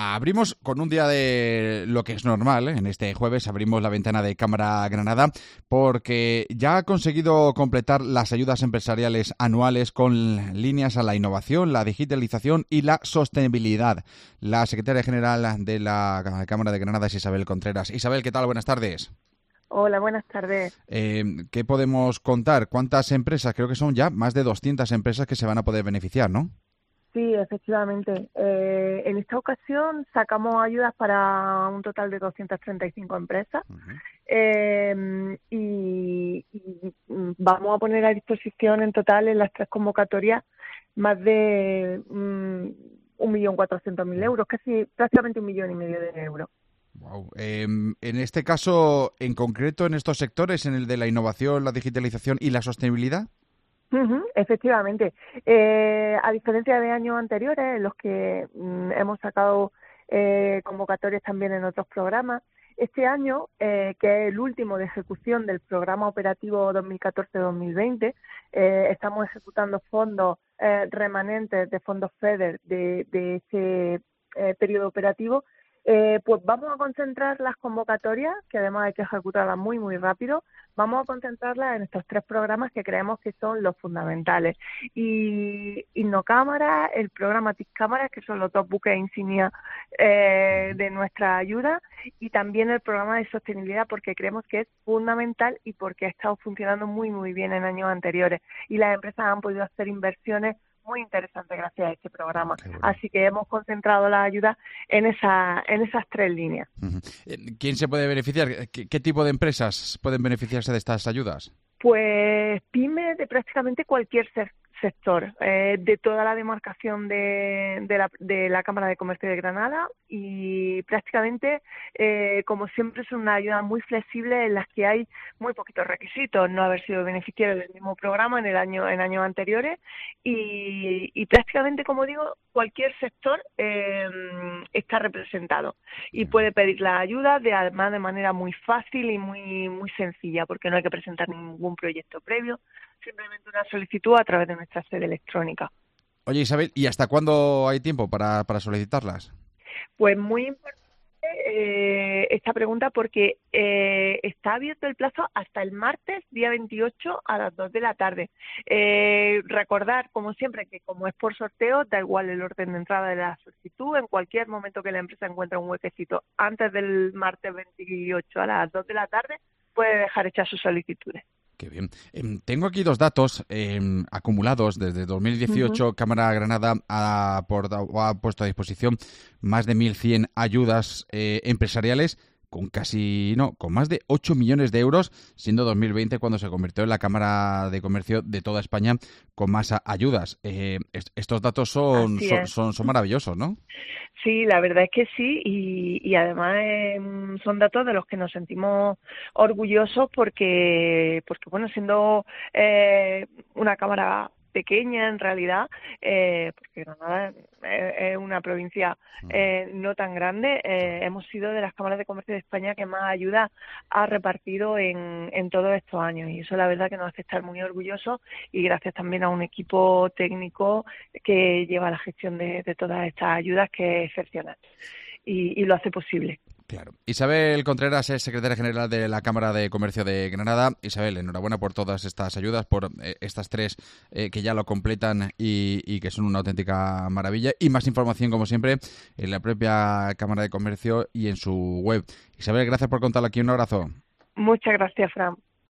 abrimos con un día de lo que es normal, ¿eh? En este jueves abrimos la ventana de Cámara Granada porque ya ha conseguido completar las ayudas empresariales anuales con líneas a la innovación, la digitalización y la sostenibilidad. La secretaria general de la Cámara de Granada es Isabel Contreras. Isabel, ¿qué tal? Buenas tardes. Hola, buenas tardes. ¿Qué podemos contar? ¿Cuántas empresas? Creo que son ya más de 200 empresas que se van a poder beneficiar, ¿no? Sí, efectivamente. En esta ocasión sacamos ayudas para un total de 235 empresas Uh-huh. y vamos a poner a disposición en total en las tres convocatorias más de 1.400.000 euros, casi prácticamente 1,5 millones de euros. Wow. En este caso, en concreto, en estos sectores, en el de la innovación, la digitalización y la sostenibilidad. Efectivamente. A diferencia de años anteriores, en los que hemos sacado convocatorias también en otros programas, este año, que es el último de ejecución del programa operativo 2014-2020, estamos ejecutando fondos remanentes de fondos FEDER de ese periodo operativo. Pues vamos a concentrar las convocatorias, que además hay que ejecutarlas muy, muy rápido. Vamos a concentrarlas en estos tres programas que creemos que son los fundamentales. Y InnoCámara, el programa TIC Cámaras, que son los dos buques insignia de nuestra ayuda, y también el programa de sostenibilidad, porque creemos que es fundamental y porque ha estado funcionando muy, muy bien en años anteriores. Y las empresas han podido hacer inversiones muy interesante gracias a este programa. Qué bueno. Así que hemos concentrado la ayuda en esas tres líneas. Uh-huh. ¿Quién se puede beneficiar? ¿Qué tipo de empresas pueden beneficiarse de estas ayudas? Pues pymes de prácticamente cualquier sector, de toda la demarcación de la Cámara de Comercio de Granada, y prácticamente, como siempre, es una ayuda muy flexible en las que hay muy poquitos requisitos, no haber sido beneficiario del mismo programa en años anteriores, y prácticamente, como digo, cualquier sector está representado y puede pedir la ayuda además de manera muy fácil y muy, muy sencilla, porque no hay que presentar ningún proyecto previo, simplemente una solicitud a través de nuestra sede electrónica. Oye, Isabel, ¿y hasta cuándo hay tiempo para solicitarlas? Pues muy importante esta pregunta, porque está abierto el plazo hasta el martes, día 28 a las 2 de la tarde. Recordar, como siempre, que como es por sorteo, da igual el orden de entrada de la solicitud. En cualquier momento que la empresa encuentre un huequecito antes del martes 28 a las 2 de la tarde, puede dejar hechas sus solicitudes. Qué bien. Tengo aquí dos datos acumulados desde 2018. Uh-huh. Cámara Granada ha puesto a disposición más de 1.100 ayudas empresariales con más de 8 millones de euros, siendo 2020 cuando se convirtió en la Cámara de Comercio de toda España con más ayudas. Estos datos son Así es. maravillosos, ¿no? Sí, la verdad es que sí, y además son datos de los que nos sentimos orgullosos porque bueno, siendo una cámara pequeña en realidad, porque Granada es una provincia no tan grande, hemos sido de las cámaras de comercio de España que más ayuda ha repartido en todos estos años, y eso la verdad que nos hace estar muy orgullosos, y gracias también a un equipo técnico que lleva la gestión de todas estas ayudas, que es excepcional y lo hace posible. Claro. Isabel Contreras es secretaria general de la Cámara de Comercio de Granada. Isabel, enhorabuena por todas estas ayudas, por estas tres que ya lo completan y que son una auténtica maravilla. Y más información, como siempre, en la propia Cámara de Comercio y en su web. Isabel, gracias por contarlo aquí. Un abrazo. Muchas gracias, Fran.